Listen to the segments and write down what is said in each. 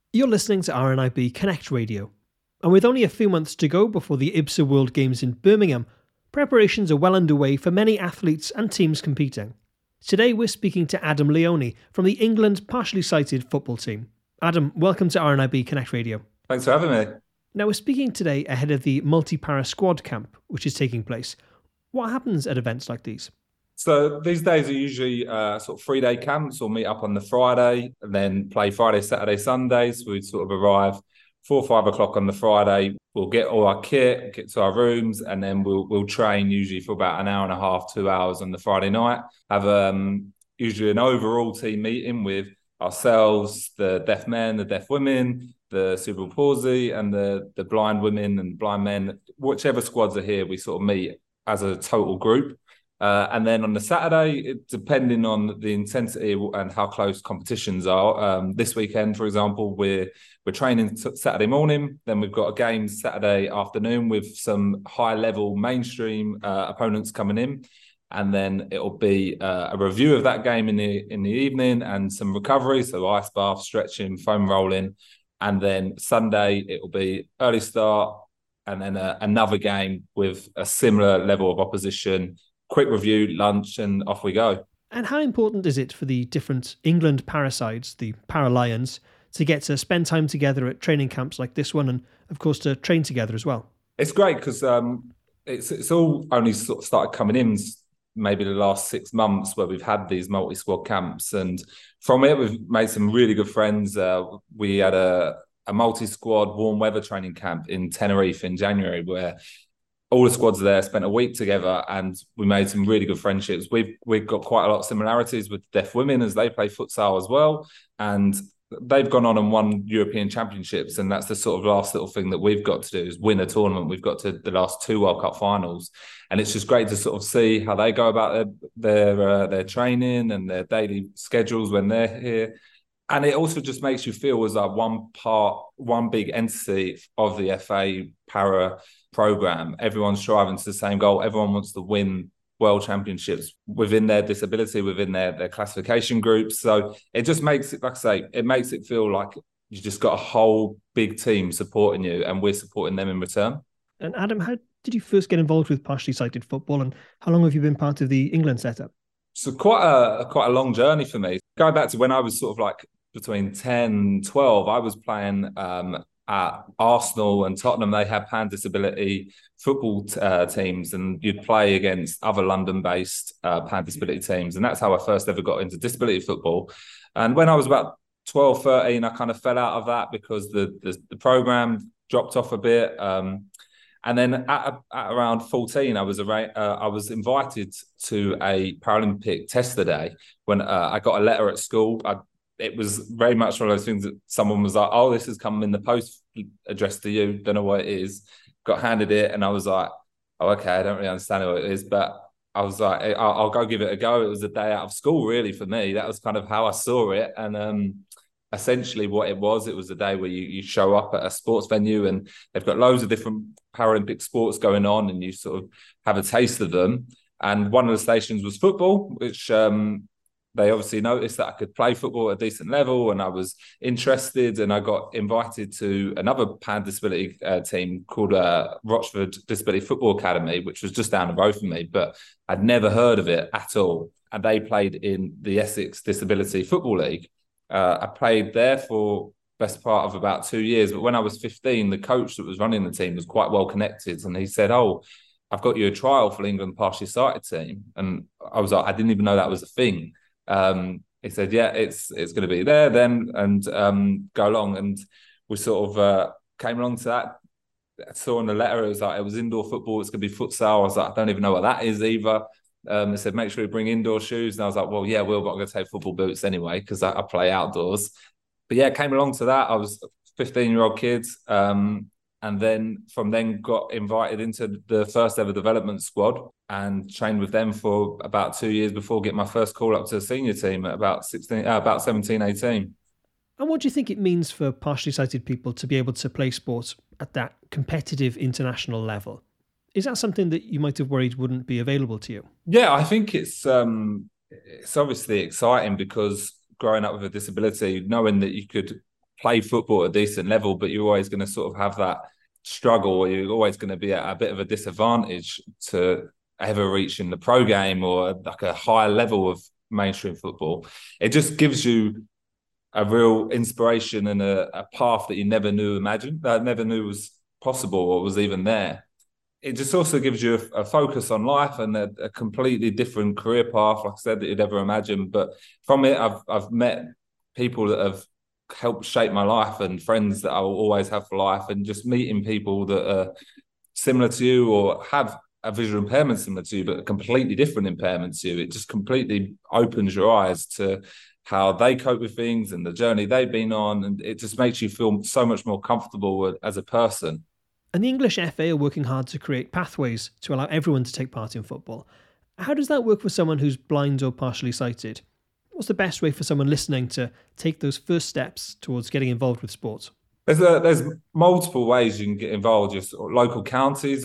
You're listening to RNIB Connect Radio, and with only a few months to go before the IBSA World Games in Birmingham, preparations are well underway for many athletes and teams competing. Today we're speaking to Adam Leone from the England partially sighted football team. Adam, welcome to RNIB Connect Radio. Thanks for having me. Now we're speaking today ahead of the multi-para squad camp, which is taking place. What happens at events like these? So these days are usually sort of 3-day camps. We'll meet up on the Friday and then play Friday, Saturday, Sundays. We sort of arrive 4 or 5 o'clock on the Friday. We'll get all our kit, get to our rooms, and then we'll train usually for about an hour and a half, 2 hours on the Friday night. Have usually an overall team meeting with ourselves, the deaf men, the deaf women, the cerebral palsy, and the blind women and blind men. Whichever squads are here, we sort of meet as a total group. And then on the Saturday, depending on the intensity and how close competitions are, this weekend, for example, we're training Saturday morning. Then we've got a game Saturday afternoon with some high-level mainstream opponents coming in, and then it'll be a review of that game in the evening and some recovery, so ice bath, stretching, foam rolling, and then Sunday it'll be early start and then another game with a similar level of opposition. Quick review, lunch, and off we go. And how important is it for the different England parasides, the Para-Lions, to get to spend time together at training camps like this one and, of course, to train together as well? It's great because it's all only sort of started coming in maybe the last 6 months where we've had these multi-squad camps. And from it, we've made some really good friends. We had a multi-squad warm weather training camp in Tenerife in January where all the squads there spent a week together and we made some really good friendships. We've got quite a lot of similarities with deaf women as they play futsal as well. And they've gone on and won European Championships. And that's the sort of last little thing that we've got to do is win a tournament. We've got to the last 2 World Cup finals. And it's just great to sort of see how they go about their training and their daily schedules when they're here. And it also just makes you feel as like one big entity of the FA Para program. Everyone's striving to the same goal. Everyone wants to win world championships within their disability, within their classification groups. So it just makes it, like I say, it makes it feel like you just got a whole big team supporting you and we're supporting them in return. And Adam, how did you first get involved with partially sighted football and how long have you been part of the England setup? So quite a long journey for me. Going back to when I was sort of like between 10 and 12, I was playing at Arsenal and Tottenham. They had pan disability football teams, and you'd play against other London-based pan disability teams. And that's how I first ever got into disability football. And when I was about 12, 13, I kind of fell out of that because the program dropped off a bit. And then at around 14, I was invited to a Paralympic tester day when I got a letter at school. It was very much one of those things that someone was like, oh, this has come in the post addressed to you. Don't know what it is. Got handed it. And I was like, oh, okay, I don't really understand what it is. But I was like, I'll go give it a go. It was a day out of school, really, for me. That was kind of how I saw it. And essentially what it was a day where you show up at a sports venue and they've got loads of different Paralympic sports going on and you sort of have a taste of them. And one of the stations was football, which they obviously noticed that I could play football at a decent level and I was interested, and I got invited to another pan disability team called Rochford Disability Football Academy, which was just down the road from me, but I'd never heard of it at all. And they played in the Essex Disability Football League. I played there for best part of about 2 years, but when I was 15, the coach that was running the team was quite well connected, and he said, oh, I've got you a trial for the England partially sighted team. And I was like, I didn't even know that was a thing. He said, yeah, it's going to be there then, and go along. And we sort of came along to that. I saw in the letter, it was like, it was indoor football, it's going to be futsal. I was like, I don't even know what that is either. They said, make sure you bring indoor shoes. And I was like, well, yeah, but I'm going to take football boots anyway, because I play outdoors. But yeah, came along to that. I was a 15-year-old kid. And then from then got invited into the first ever development squad and trained with them for about 2 years before getting my first call up to the senior team at about 17, 18. And what do you think it means for partially sighted people to be able to play sports at that competitive international level? Is that something that you might have worried wouldn't be available to you? Yeah, I think it's obviously exciting because growing up with a disability, knowing that you could play football at a decent level, but you're always going to sort of have that struggle, or you're always going to be at a bit of a disadvantage to ever reach in the pro game or like a higher level of mainstream football. It just gives you a real inspiration and a path that you never knew was possible or was even there. It just also gives you a focus on life and a completely different career path, like I said, that you'd ever imagine. But from it, I've met people that have helped shape my life and friends that I will always have for life, and just meeting people that are similar to you or have a visual impairment similar to you, but a completely different impairment to you. It just completely opens your eyes to how they cope with things and the journey they've been on. And it just makes you feel so much more comfortable as a person. And the English FA are working hard to create pathways to allow everyone to take part in football. How does that work for someone who's blind or partially sighted? What's the best way for someone listening to take those first steps towards getting involved with sport? There's multiple ways you can get involved. Just local counties,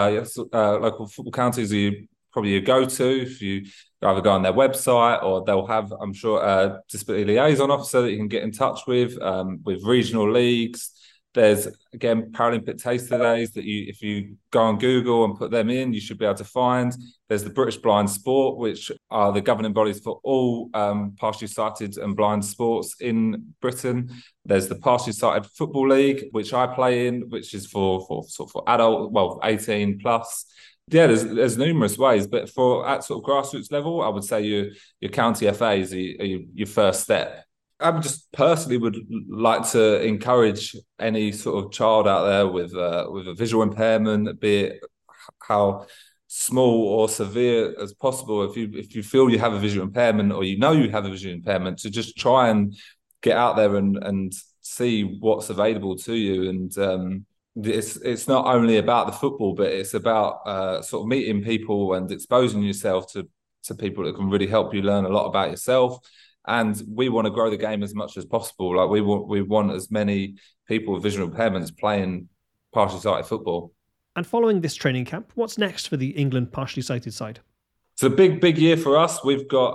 local football counties you probably go to. If you either go on their website, or they'll have, I'm sure, a disability liaison officer that you can get in touch with regional leagues. There's, again, Paralympic Taster Days that if you go on Google and put them in, you should be able to find. There's the British Blind Sport, which are the governing bodies for all partially sighted and blind sports in Britain. There's the Partially Sighted Football League, which I play in, which is for adult, 18 plus. Yeah, there's numerous ways, but at sort of grassroots level, I would say your county FA is your first step. I just personally would like to encourage any sort of child out there with a visual impairment, be it how small or severe as possible. If you feel you have a visual impairment, or you have a visual impairment, to just try and get out there and see what's available to you. And it's not only about the football, but it's about sort of meeting people and exposing yourself to people that can really help you learn a lot about yourself. And we want to grow the game as much as possible. Like we want as many people with visual impairments playing partially sighted football. And following this training camp, what's next for the England partially sighted side? It's a big year for us. We've got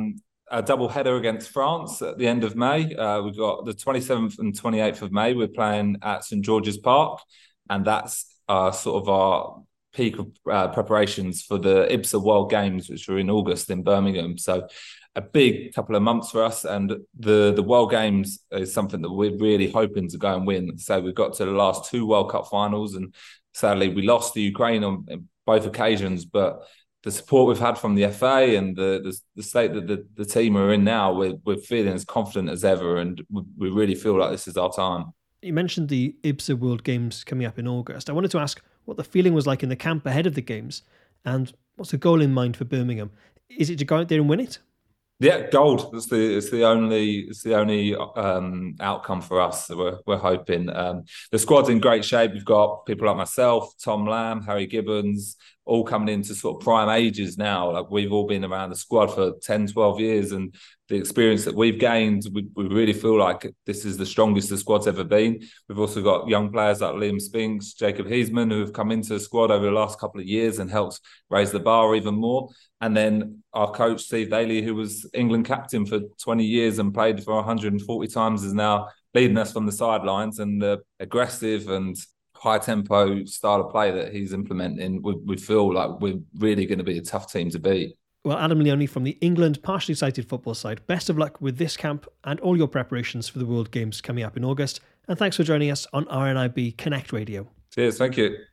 a double header against France at the end of May. We've got the 27th and 28th of May. We're playing at St George's Park, and that's sort of our peak of preparations for the IBSA World Games, which are in August in Birmingham. So a big couple of months for us, and the World Games is something that we're really hoping to go and win. So we've got to the last two World Cup finals, and sadly we lost to Ukraine on both occasions. But the support we've had from the FA and the state that the team are in now, we're feeling as confident as ever, and we really feel like this is our time. You mentioned the IBSA World Games coming up in August. I wanted to ask what the feeling was like in the camp ahead of the games, and what's the goal in mind for Birmingham? Is it to go out there and win it? Yeah, gold. It's the only outcome for us. We're hoping. The squad's in great shape. We've got people like myself, Tom Lamb, Harry Gibbons, all coming into sort of prime ages now. Like, we've all been around the squad for 10, 12 years, and the experience that we've gained, we really feel like this is the strongest the squad's ever been. We've also got young players like Liam Spinks, Jacob Heisman, who have come into the squad over the last couple of years and helped raise the bar even more. And then our coach, Steve Daly, who was England captain for 20 years and played for 140 times, is now leading us from the sidelines. And the aggressive and high-tempo style of play that he's implementing, we feel like we're really going to be a tough team to beat. Well, Adam Leone from the England partially sighted football side, best of luck with this camp and all your preparations for the World Games coming up in August. And thanks for joining us on RNIB Connect Radio. Cheers, thank you.